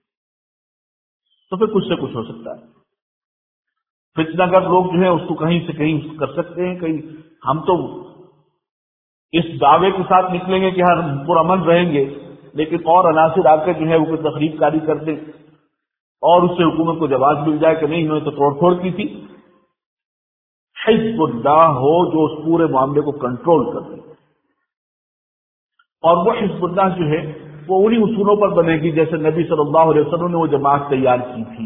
تو پھر کچھ سے کچھ ہو سکتا ہے۔ فتنہ گر لوگ جو ہیں اس کو کہیں سے کہیں کر سکتے ہیں۔ کہیں ہم تو اس دعوے کے ساتھ نکلیں گے کہ ہر پرامن رہیں گے، لیکن اور عناصر آ کے جو ہے وہ کوئی تخریب کاری کر دیں اور اس سے حکومت کو جواز مل جائے کہ نہیں انہوں نے تو توڑ پھوڑ کی تھی۔ حزب اللہ ہو جو اس پورے معاملے کو کنٹرول کر دے، اور وہ حزب اللہ جو ہے وہ انہی اصولوں پر بنے گی جیسے نبی صلی اللہ علیہ وسلم نے وہ جماعت تیار کی تھی۔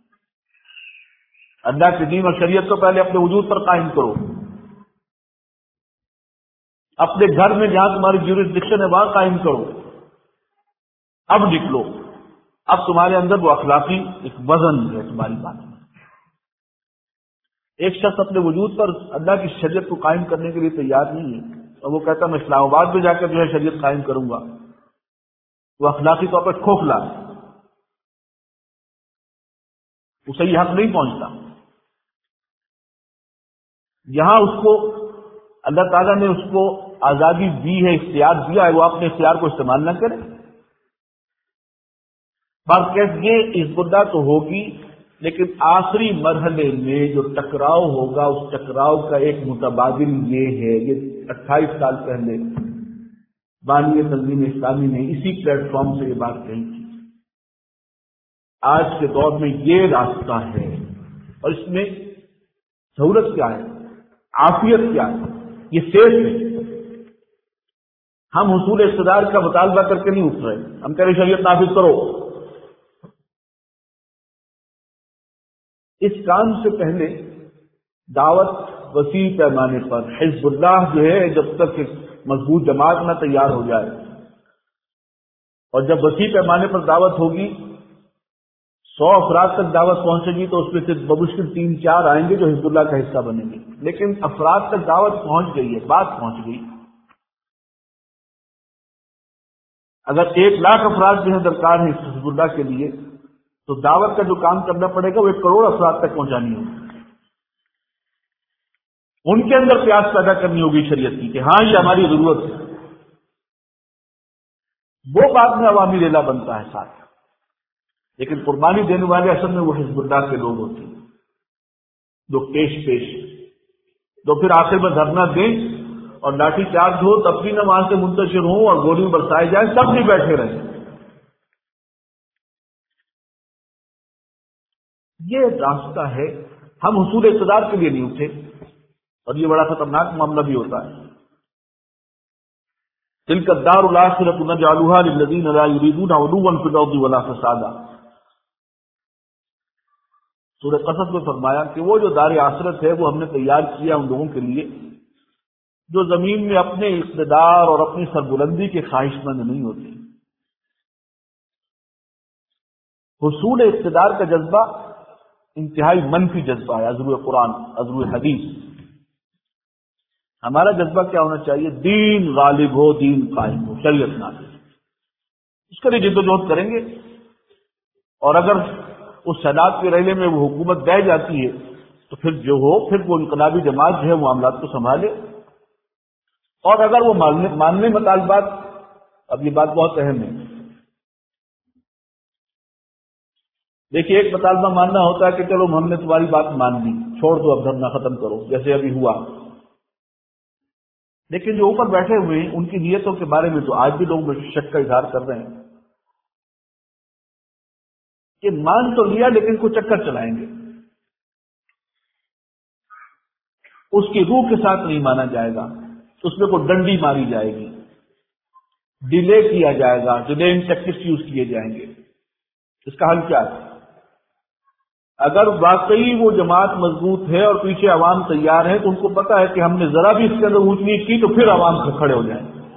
اللہ کے دین اور شریعت کو پہلے اپنے وجود پر قائم کرو، اپنے گھر میں جہاں تمہاری جیورسڈکشن ہے وہاں قائم کرو۔ اب نکلو، اب تمہارے اندر وہ اخلاقی ایک وزن ہے تمہاری بات میں۔ ایک شخص اپنے وجود پر اللہ کی شریعت کو قائم کرنے کے لیے تیار نہیں ہے اور وہ کہتا میں اسلام آباد میں جا کر جو ہے شریعت قائم کروں گا، وہ اخلاقی طور پر کھوکھلا ہے، اسے یہ حق نہیں پہنچتا۔ یہاں اس کو اللہ تعالیٰ نے اس کو آزادی دی ہے، اختیار دیا ہے، وہ اپنے اختیار کو استعمال نہ کرے۔ بات کہ یہ حزب اللہ تو ہوگی، لیکن آخری مرحلے میں جو ٹکراؤ ہوگا اس ٹکراؤ کا ایک متبادل یہ ہے، یہ اٹھائیس سال پہلے بانی تنظیم اسلامی نے اسی پلیٹ فارم سے یہ بات کہی تھی۔ آج کے دور میں یہ راستہ ہے، اور اس میں سہولت کیا ہے، عافیت کیا ہے، یہ سیف ہے۔ ہم حصول اقتدار کا مطالبہ کر کے نہیں اٹھ رہے، ہم کہہ رہے شریعت نافذ کرو۔ اس کام سے پہلے دعوت وسیع پیمانے پر حزب اللہ جو ہے جب تک ایک مضبوط جماعت نہ تیار ہو جائے، اور جب وسیع پیمانے پر دعوت ہوگی، سو افراد تک دعوت پہنچے گی تو اس میں سے بمشکل تین چار آئیں گے جو حزب اللہ کا حصہ بنیں گے، لیکن افراد تک دعوت پہنچ گئی ہے، بات پہنچ گئی۔ اگر ایک لاکھ افراد جو ہیں درکار ہیں حزب اللہ کے لیے، تو دعوت کا جو کام کرنا پڑے گا وہ ایک کروڑ افراد تک پہنچانی ہوگی۔ ان کے اندر پیاس پیدا کرنی ہوگی شریعت کی کہ ہاں یہ ہماری ضرورت ہے، وہ بعد میں عوامی ریلا بنتا ہے ساتھ، لیکن قربانی دینے والے اصل میں وہ حزب اللہ کے لوگ ہوتے ہیں جو پیش پیش جو پھر آخر میں دھرنا دیں اور لاٹھی چارج ہو تب بھی نہ وہاں سے منتشر ہوں اور گولی برسائے جائیں، سب بھی بیٹھے رہیں۔ یہ راستہ ہے۔ ہم حصول اقتدار کے لیے نہیں اٹھے، اور یہ بڑا خطرناک معاملہ بھی ہوتا ہے۔ تلک الدار الآخرۃ نجعلھا للذین لا یریدون علوا فی الارض ولا فسادا۔ سورہ قصص میں فرمایا کہ وہ جو دار آخرت ہے وہ ہم نے تیار کیا ان لوگوں کے لیے جو زمین میں اپنے اقتدار اور اپنی سربلندی کے خواہش مند نہیں ہوتے۔ حصول اقتدار کا جذبہ انتہائی منفی جذبہ ہے، عذر قرآن، عذر حدیث۔ ہمارا جذبہ کیا ہونا چاہیے؟ دین غالب ہو، دین قائم ہو، شریعت نافذ، اس کے لیے جد و جہد کریں گے۔ اور اگر اس صدات کے ریلے میں وہ حکومت بہ جاتی ہے تو پھر جو ہو پھر وہ انقلابی جماعت جو ہے معاملات کو سنبھالے، اور اگر وہ ماننے ماننے مطالبات، اب یہ بات بہت اہم ہے، دیکھیے ایک مطالبہ ماننا ہوتا ہے کہ چلو ہم نے تمہاری بات مان لی، چھوڑ دو اب دھرنا ختم کرو جیسے ابھی ہوا، لیکن جو اوپر بیٹھے ہوئے ہیں ان کی نیتوں کے بارے میں تو آج بھی لوگ شک کا اظہار کر رہے ہیں کہ مان تو لیا لیکن کوئی چکر چلائیں گے، اس کی روح کے ساتھ نہیں مانا جائے گا، اس میں کوئی ڈنڈی ماری جائے گی، ڈیلے کیا جائے گا، ڈیلے ٹیکٹکس یوز کیے جائیں گے۔ اس کا حل کیا ہے؟ اگر واقعی وہ جماعت مضبوط ہے اور پیچھے عوام تیار ہے تو ان کو پتا ہے کہ ہم نے ذرا بھی اس کے اندر اونچ نیچ کی تو پھر عوام سے کھڑے ہو جائیں،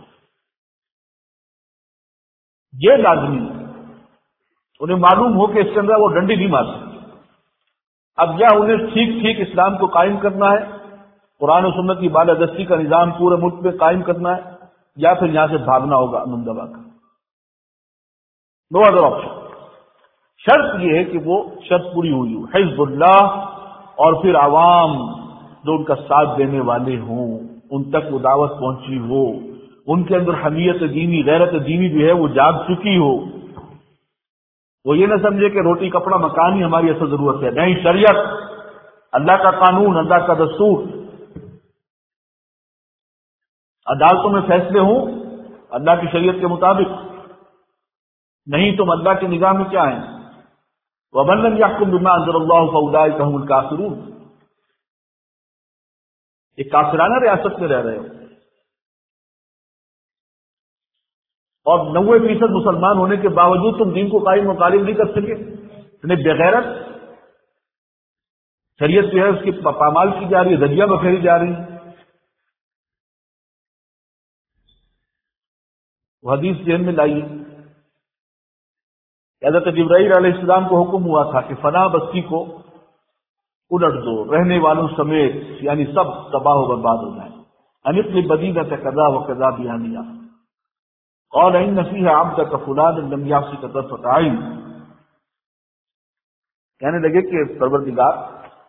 یہ لازمی ہے، انہیں معلوم ہو کہ اس کے اندر وہ ڈنڈی نہیں مار سکتے۔ اب یا انہیں ٹھیک ٹھیک اسلام کو قائم کرنا ہے، قرآن و سنت کی بالادستی کا نظام پورے ملک میں قائم کرنا ہے، یا پھر یہاں سے بھاگنا ہوگا امن دبا کر، نو ادر آپشن۔ شرط یہ ہے کہ وہ شرط پوری ہوئی ہو، حزب اللہ، اور پھر عوام جو ان کا ساتھ دینے والے ہوں ان تک وہ دعوت پہنچی ہو، ان کے اندر حمیت دینی، غیرت دینی جو ہے وہ جاگ چکی ہو، وہ یہ نہ سمجھے کہ روٹی کپڑا مکان ہی ہماری اصل ضرورت ہے، نہیں، شریعت، اللہ کا قانون، اللہ کا دستور، عدالتوں میں فیصلے ہوں اللہ کی شریعت کے مطابق، نہیں تم اللہ کی نگاہ میں کیا ہیں؟ وَمَن لَّمْ يَحْكُم بِمَا أَنزَلَ اللَّهُ فَأُولَٰئِكَ هُمُ الْكَافِرُونَ۔ ایک کافرانہ ریاست میں رہ رہے ہو اور نوے فیصد مسلمان ہونے کے باوجود تم دین کو قائم و قالم نہیں کر سکے، اتنے بغیرت، شریعت جو ہے اس کی پامال کی جا رہی ہے، دھجیاں بکھیری جا رہی ہیں۔ وہ حدیث ذہن میں لائیے، حضرت جبرائیل علیہ السلام کو حکم ہوا تھا کہ فلاں بستی کو الٹ دو، رہنے والوں سمیت، یعنی سب تباہ و برباد ہو جائیں، انقلب مدینۃ کذا و کذا بیانیہ، قال ان فیہا عبدک فلان لم یعصک طرفۃ عین۔ کہنے لگے کہ پروردگار،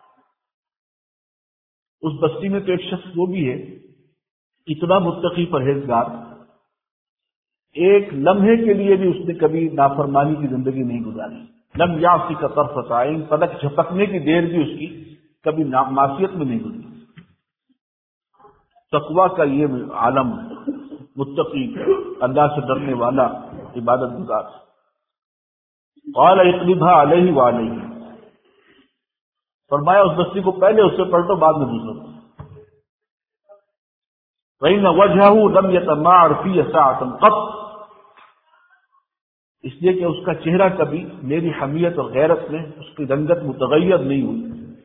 اس بستی میں تو ایک شخص وہ بھی ہے اتنا متقی پرہیزگار، ایک لمحے کے لیے بھی اس نے کبھی نافرمانی کی زندگی نہیں گزاری، لم یعصک طرفۃ عین، پلک جھپکنے کی دیر بھی اس کی کبھی معصیت میں نہیں گزری۔ تقویٰ کا یہ عالم، متقی، اللہ سے ڈرنے والا، عبادت گزار۔ قال اقلبها علیہ وعلیہ، فرمایا اس بستی کو پہلے اس سے پلٹو بعد میں دوسروں کو۔ فإن وجهه لم يتماعر في ساعة قط، اس لیے کہ اس کا چہرہ کبھی میری حمیت اور غیرت میں اس کی رنگت متغیر نہیں ہوئی،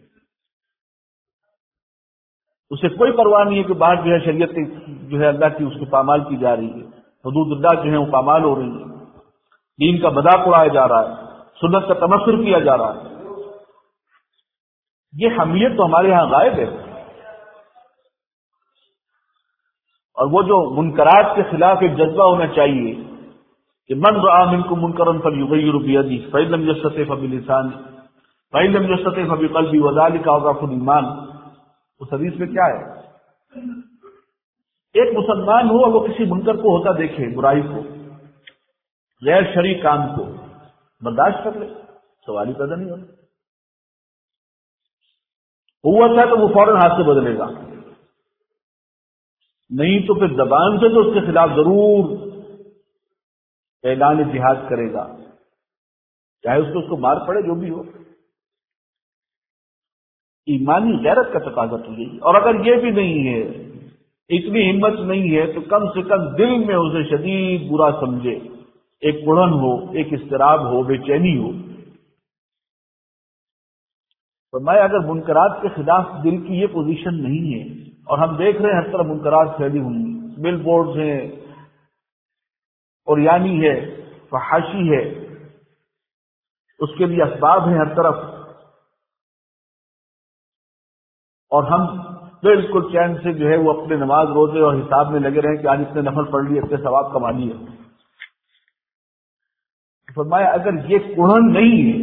اسے کوئی پرواہ نہیں ہے کہ باہر جو ہے شریعت کی جو ہے اللہ کی اس کو پامال کی جا رہی ہے، حدود اللہ جو ہے وہ پامال ہو رہی ہے، دین کا مذاق اڑایا جا رہا ہے، سنت کا تمسخر کیا جا رہا ہے۔ یہ حمیت تو ہمارے ہاں غائب ہے، اور وہ جو منکرات کے خلاف ایک جذبہ ہونا چاہیے کہ من رأى منکم منکرا فلیغیرہ بیدہ فإن لم یستطع فبلسانہ فإن لم یستطع فبقلبہ وذلک اضعف الایمان۔ اس حدیث میں کیا ہے؟ ایک مسلمان ہو اور وہ کسی منکر کو ہوتا دیکھے، برائی کو، غیر شرعی کام کو، برداشت کر لے، سوال ہی پیدا نہیں ہوتا، ہوا تھا تو وہ فوراً ہاتھ سے بدلے گا، نہیں تو پھر زبان سے تو اس کے خلاف ضرور اعلان جہاد کرے گا، چاہے اس کو اس کو مار پڑے، جو بھی ہو۔ ایمانی غیرت کا تقاضا تو یہی، اور اگر یہ بھی نہیں ہے، اتنی ہمت نہیں ہے، تو کم سے کم دل میں اسے شدید برا سمجھے، ایک اڑن ہو، ایک اضطراب ہو، بے چینی ہو۔ فرمایا اگر منکرات کے خلاف دل کی یہ پوزیشن نہیں ہے، اور ہم دیکھ رہے ہیں ہر طرف منکرات پھیلی ہوئی ہیں، بل بورڈز ہیں، اور یعنی ہے، فحاشی ہے، اس کے لیے اسباب ہیں ہر طرف، اور ہم بالکل چین سے جو ہے وہ اپنے نماز روزے اور حساب میں لگے رہے کہ آج اتنے نفل پڑھ لیے، اتنے ثواب کما لیے۔ فرمایا اگر یہ کڑن نہیں ہے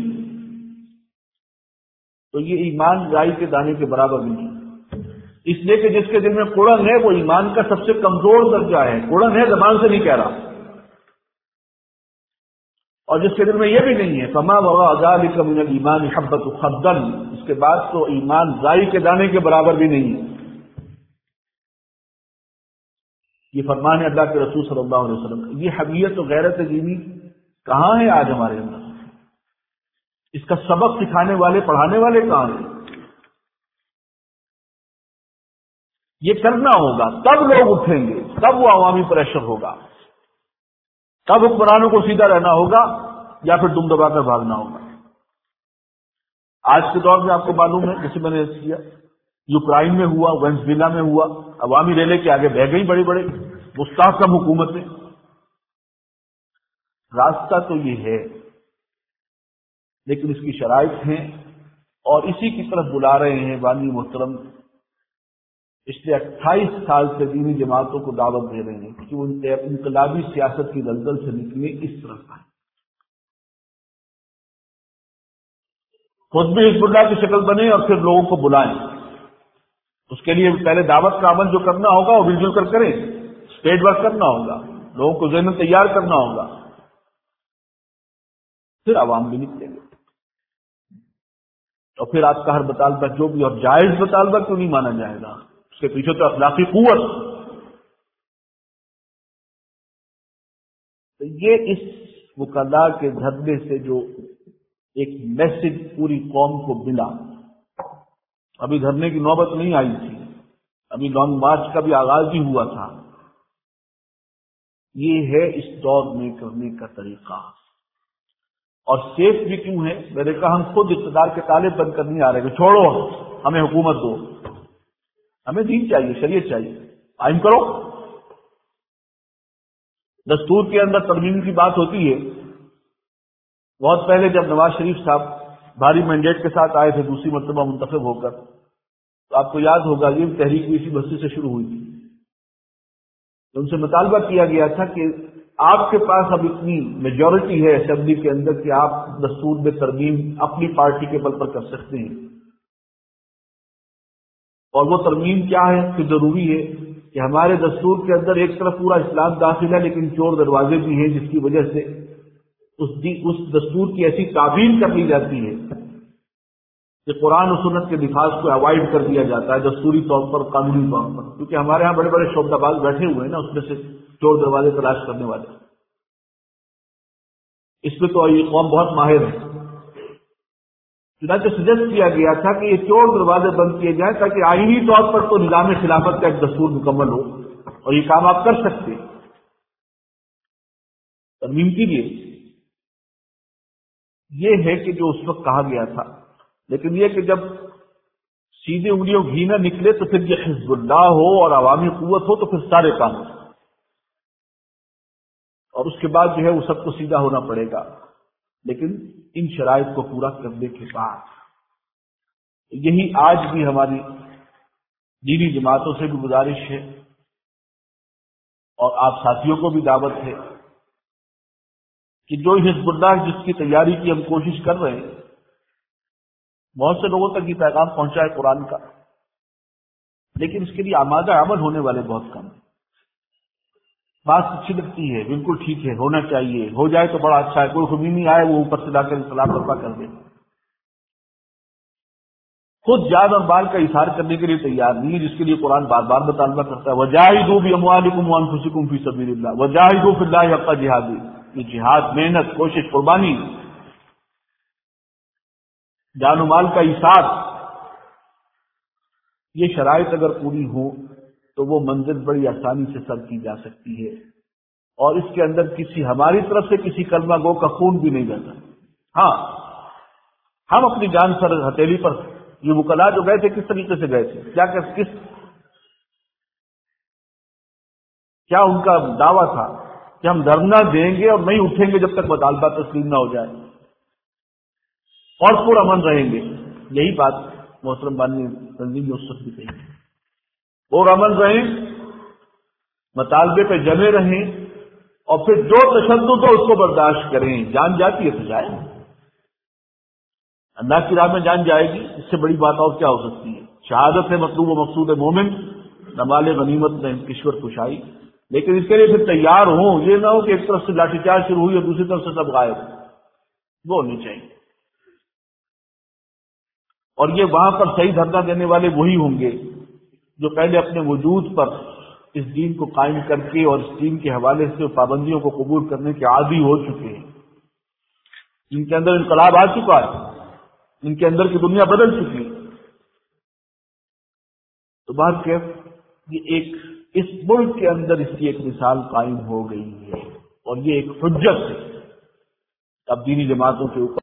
تو یہ ایمان رائی کے دانے کے برابر نہیں ہے، اس لیے کہ جس کے دل میں کڑن ہے وہ ایمان کا سب سے کمزور درجہ ہے، کڑن ہے زبان سے نہیں کہہ رہا، اور جس کے دل میں یہ بھی نہیں ہے فما وراء ذلك من الایمان حبۃ خردل، اس کے بعد تو ایمان رائی کے دانے کے برابر بھی نہیں ہے۔ یہ فرمان ہے اللہ کے رسول صلی اللہ علیہ وسلم۔ یہ حمیت و غیرت دینی کہاں ہے آج ہمارے اندر؟ اس کا سبق سکھانے والے پڑھانے والے کہاں ہیں؟ یہ کرنا ہوگا تب لوگ اٹھیں گے، تب وہ عوامی پریشر ہوگا، تب حکمرانوں کو سیدھا رہنا ہوگا یا پھر دم دبا کر بھاگنا ہوگا۔ آج کے دور میں آپ کو معلوم ہے، جیسے میں نے کیا یوکرائن میں ہوا، وینزویلا میں ہوا، عوامی ریلے کے آگے بہ گئی بڑی بڑی مستحکم حکومتیں۔ راستہ تو یہ ہے لیکن اس کی شرائط ہیں اور اسی کی طرف بلا رہے ہیں بانی محترم۔ اس لیے اٹھائیس سال سے دینی جماعتوں کو دعوت دے رہے ہیں کہ وہ انقلابی سیاست کی دلدل سے نکلے، اس طرف آئیں، خود بھی حزب اللہ کی شکل بنے اور پھر لوگوں کو بلائیں۔ اس کے لیے پہلے دعوت کا عمل جو کرنا ہوگا وہ مل جل کر کریں، اسٹیٹ ورک کرنا ہوگا، لوگوں کو ذہن تیار کرنا ہوگا، پھر عوام بھی نکلیں گے۔ اور پھر آپ کا ہر مطالبہ جو بھی اور جائز مطالبہ کیوں نہیں مانا جائے گا؟ اس کے پیچھے تو اخلاقی قوت۔ تو یہ اس وکلاء کے دھرنے سے جو ایک میسج پوری قوم کو ملا، ابھی دھرنے کی نوبت نہیں آئی تھی، ابھی لانگ مارچ کا بھی آغاز ہی ہوا تھا، یہ ہے اس دور میں کرنے کا طریقہ۔ اور سیف بھی کیوں ہے؟ میں نے کہا ہم خود اقتدار کے تالے بند کر نہیں آ رہے کہ چھوڑو ہمیں حکومت دو، ہمیں دین چاہیے، شریعت چاہیے، قائم کرو۔ دستور کے اندر ترمیم کی بات ہوتی ہے۔ بہت پہلے جب نواز شریف صاحب بھاری مینڈیٹ کے ساتھ آئے تھے دوسری مرتبہ منتخب ہو کر، تو آپ کو یاد ہوگا یہ تحریک بھی اسی بستی سے شروع ہوئی تھی۔ تو ان سے مطالبہ کیا گیا تھا کہ آپ کے پاس اب اتنی میجورٹی ہے اسمبلی کے اندر کہ آپ دستور میں ترمیم اپنی پارٹی کے بل پر کر سکتے ہیں، اور وہ ترمیم کیا ہے کہ ضروری ہے کہ ہمارے دستور کے اندر ایک طرف پورا اسلام داخل ہے لیکن چور دروازے بھی ہیں، جس کی وجہ سے اس اس دستور کی ایسی تعبیر کر لی جاتی ہے کہ قرآن و سنت کے نفاذ کو اوائڈ کر دیا جاتا ہے دستوری طور پر، قانونی طور پر، کیونکہ ہمارے ہاں بڑے بڑے شعبہ باز بیٹھے ہوئے ہیں نا، اس میں سے چور دروازے تلاش کرنے والے۔ اس میں تو یہ قوم بہت ماہر ہے، چنانچہ سجیسٹ کیا گیا تھا کہ یہ چور دروازے بند کیے جائیں تاکہ آئینی طور پر تو نظام خلافت کا ایک دستور مکمل ہو اور یہ کام آپ کر سکتے ہیں۔ ترمیم کے لیے یہ ہے کہ جو اس وقت کہا گیا تھا، لیکن یہ کہ جب سیدھے انگلیوں گھی نہ نکلے تو پھر یہ حزب اللہ ہو اور عوامی قوت ہو تو پھر سارے کام ہو، اور اس کے بعد جو ہے وہ سب کو سیدھا ہونا پڑے گا، لیکن ان شرائط کو پورا کرنے کے بعد۔ یہی آج بھی ہماری دینی جماعتوں سے بھی گزارش ہے اور آپ ساتھیوں کو بھی دعوت ہے کہ جو حزب اللہ جس کی تیاری کی ہم کوشش کر رہے ہیں، بہت سے لوگوں تک یہ پیغام پہنچا ہے قرآن کا، لیکن اس کے لیے آمادہ عمل ہونے والے بہت کم ہیں۔ بات اچھی لگتی ہے، بالکل ٹھیک ہے، ہونا چاہیے، ہو جائے تو بڑا اچھا ہے، کوئی خمینی آئے وہ اوپر سے لا کر انقلاب برپا کر دے، خود جان اور مال کا اظہار کرنے کے لیے تیار نہیں ہے، جس کے لیے قرآن بار بار مطالبہ کرتا ہے وَجَاهِدُوا بِأَمْوَالِكُمْ وَأَنفُسِكُمْ فِي سَبِيلِ اللَّهِ وَجَاهِدُوا فِي اللَّهِ حَقَّ جِهَادِهِ۔ یہ جہاد، محنت، کوشش، قربانی، جان و مال کا اظہار، یہ شرائط اگر پوری ہوں تو وہ منزل بڑی آسانی سے سر کی جا سکتی ہے، اور اس کے اندر کسی ہماری طرف سے کسی کلمہ گو کا خون بھی نہیں جاتا۔ ہاں، ہم اپنی جان پر ہتھیلی پر، یہ وکلاء جو گئے تھے کس طریقے سے گئے تھے، کیا کس کیا ان کا دعویٰ تھا کہ ہم دھرنا دیں گے اور نہیں اٹھیں گے جب تک مطالبہ تسلیم نہ ہو جائے، اور پرامن رہیں گے۔ یہی بات محترم بانی تنظیم نے اس وقت بھی کہی، پرامن رہیں، مطالبے پہ جمے رہیں، اور پھر جو تشدد ہو اس کو برداشت کریں۔ جان جاتی ہے تو جائے، اللہ کی راہ میں جان جائے گی، اس سے بڑی بات اور کیا ہو سکتی ہے۔ شہادت ہے مطلوب و مقصود مومن، نمال غنیمت میں کشور کشائی، لیکن اس کے لیے پھر تیار ہوں، یہ نہ ہو کہ ایک طرف سے لاٹھی چارج شروع ہوئی اور دوسری طرف سے سب غائب۔ وہ ہونی چاہیے. اور یہ وہاں پر صحیح دھرنا دینے والے وہی ہوں گے جو پہلے اپنے وجود پر اس دین کو قائم کر کے اور اس دین کے حوالے سے پابندیوں کو قبول کرنے کے عادی ہو چکے ہیں، جن کے اندر انقلاب آ چکا ہے، جن کے اندر کی دنیا بدل چکی ہے. تو بات کہ یہ ایک اس ملک کے اندر اس کی ایک مثال قائم ہو گئی ہے، اور یہ ایک حجت ہے اب دینی جماعتوں کے اوپر